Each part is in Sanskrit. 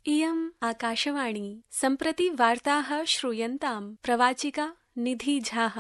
इयम् आकाशवाणी सम्प्रति वार्ताः श्रूयन्ताम् प्रवाचिका निधि झा।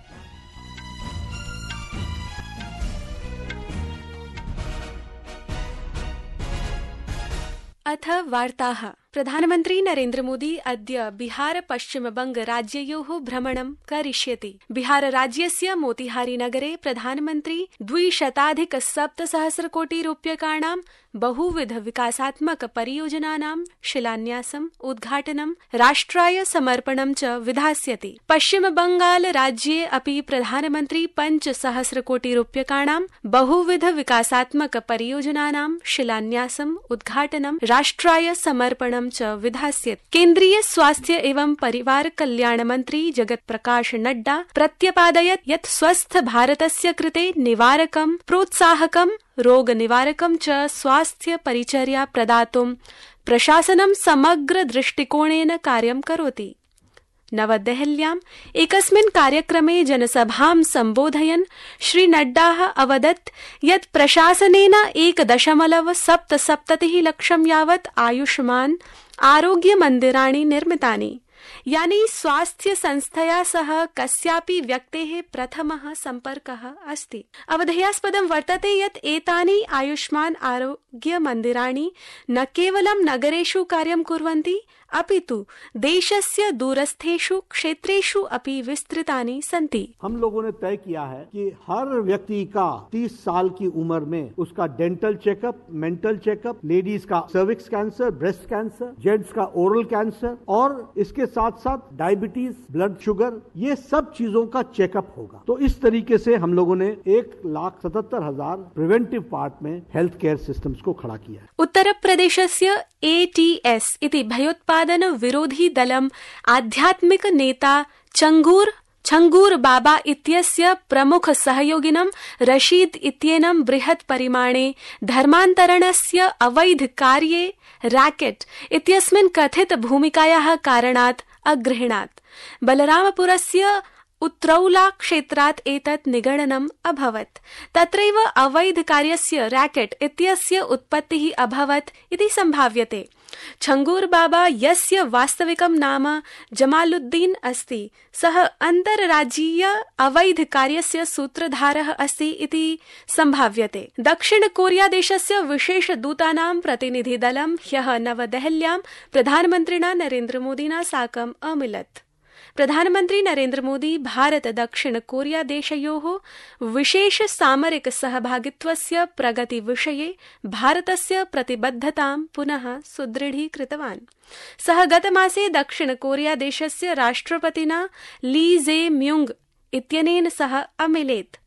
अथ वार्ताः। प्रधानमन्त्री नरेन्द्र मोदी अद्य बिहार पश्चिमबंग राज्ययोः भ्रमणं करिष्यति। बिहार राज्यस्य मोतिहारी नगरे प्रधानमन्त्री 200,700 कोटि रूप्यकाणां बहुविध विकासात्मक परियोजनानां शिलान्यासं, उद्घाटनं, राष्ट्राय समर्पणं च विधास्यति। पश्चिम बंगाल राज्ये अपि प्रधानमन्त्री 500 कोटि रूप्यकाणां बहुविध विकासात्मक परियोजनानां शिलान्यासं, उद्घाटनं, राष्ट्राय समर्पणं च विधास्यति। केन्द्रीय स्वास्थ्य एवं परिवार कल्याण मन्त्री जगत प्रकाश नड्डा प्रत्यपादयत् यत् स्वस्थ भारतस्य कृते निवारकं, प्रोत्साहकं, रोग निवारकं च स्वास्थ्य परिचर्या प्रदातुं प्रशासनं समग्र दृष्टिकोणेन कार्यं करोति। नवदेहल्याम् एकस्मिन् कार्यक्रमे जनसभां सम्बोधयन् श्री नड्डाः अवदत् यत् प्रशासनेन 1.77 लक्षं यावत् आयुष्मान् आरोग्य मन्दिराणि निर्मितानि, यानि स्वास्थ्य संस्थया सह कस्यापि व्यक्तेः प्रथमः सम्पर्कः अस्ति। अवधेयास्पदं वर्तते यत् एतानि आयुष्मान् आरोग्य मन्दिराणि न केवलं नगरेषु कार्यं कुर्वन्ति, अपितु देशस्य दूरस्थेषु क्षेत्रेषु अपि विस्तृतानि सन्ति। हम लोगों ने तय किया है कि हर व्यक्ति का 30 साल की उम्र में उसका dental checkup, mental checkup, ladies का cervix cancer, breast cancer, gents का ओरल कैंसर और इसके साथ साथ डायबिटीज, ब्लड शुगर, ये सब चीजों का चेकअप होगा। तो इस तरीके से हम लोगों ने 1,77,000 प्रिवेंटिव पार्ट में हेल्थ केयर सिस्टम्स को खड़ा किया है। उत्तर प्रदेशस्य ATS इति भयोत्पादन विरोधी दलम् आध्यात्मिक नेता छंगूर बाबा इत्यस्य प्रमुख सहयोगिनं रशीद इत्येनं बृहत् परिमाणे धर्मान्तरणस्य अवैध कार्ये रैकेट इत्यस्मिन् कथित भूमिकायाः कारणात् अगृह्णात्। बलरामपुरस्य उत्रौला क्षेत्रात् एतत् निगडनम् अभवत्। तत्रैव अवैध कार्यस्य रैकेट इत्यस्य उत्पत्तिः अभवत् इति सम्भाव्यते। छंगूर बाबा, यस्य वास्तविकं नाम जमालुद्दीन अस्ति, सः अन्तर्राज्यीय अवैध कार्यस्य सूत्रधारः अस्ति इति सम्भाव्यते। दक्षिण कोरिया देशस्य विशेष दूतानां प्रतिनिधिदलं ह्यः नवदेहल्यां प्रधानमन्त्रिणा नरेन्द्र मोदिना साकम् अमिलत्। प्रधानमन्त्री नरेन्द्र मोदी भारत दक्षिण कोरिया देशयोः विशेष सामरिक सहभागित्वस्य प्रगति विषये भारतस्य प्रतिबद्धतां पुनः सुदृढीकृतवान्। सः गतमासे दक्षिण कोरिया देशस्य राष्ट्रपतिना ली जे म्युंग इत्यनेन सह अमेलीत्।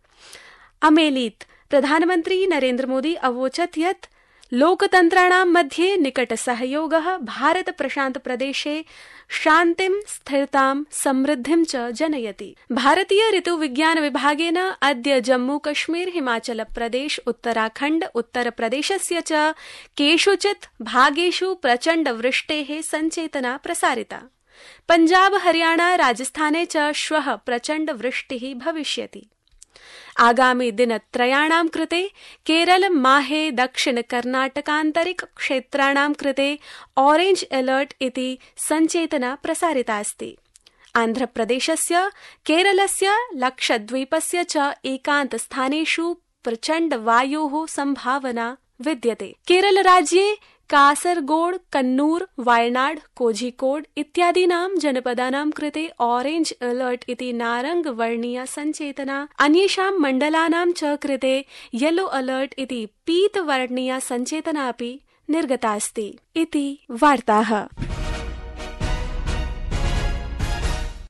प्रधानमन्त्री नरेन्द्र मोदी अवोचत् यत् लोकतन्त्राणां मध्ये निकट सहयोगः भारत प्रशान्त प्रदेशे शान्तिं, स्थिरतां, समृद्धिं च जनयति। भारतीय ऋतु विज्ञान विभागेन अद्य जम्मू कश्मीर, हिमाचल प्रदेश, उत्तराखण्ड, उत्तर प्रदेशस्य च केषुचित् भागेषु प्रचण्ड वृष्टेः संचेतना प्रसारिता। पञ्जाब, हरियाणा, राजस्थाने च श्वः प्रचण्ड वृष्टिः भविष्यति। आगामि दिनत्रयाणां कृते केरल, माहे, दक्षिण कर्णाटकान्तरिक क्षेत्राणां कृते ऑरेंज अलर्ट इति संचेतना प्रसारिता अस्ति। आन्ध्रप्रदेशस्य, केरलस्य, लक्षद्वीपस्य च एकान्त स्थानेषु प्रचण्ड वायोः संभावना विद्यते। केरल राज्ये कासरगोड, कन्नूर, वायनाड, कोझिकोड इत्यादीनां जनपदानां कृते ऑरेंज अलर्ट इति नारंग वर्णीया संचेतना, अन्येषां मण्डलानां च कृते येलो अलर्ट इति पीत वर्णीया संचेतना अपि निर्गता अस्ति इति वार्ताः।